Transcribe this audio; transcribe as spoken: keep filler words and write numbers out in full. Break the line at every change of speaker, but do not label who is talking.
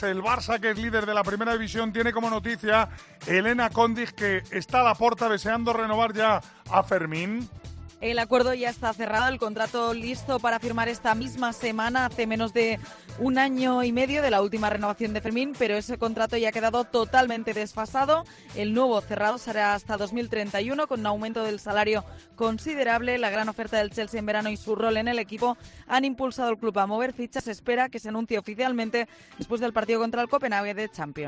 El Barça, que es líder de la primera división, tiene como noticia Elena Condis, que está a la puerta deseando renovar ya a Fermín.
El acuerdo ya está cerrado, el contrato listo para firmar esta misma semana, hace menos de un año y medio de la última renovación de Fermín, pero ese contrato ya ha quedado totalmente desfasado. El nuevo cerrado será hasta dos mil treinta y uno, con un aumento del salario considerable. La gran oferta del Chelsea en verano y su rol en el equipo han impulsado al club a mover fichas. Se espera que se anuncie oficialmente después del partido contra el Copenhague de Champions.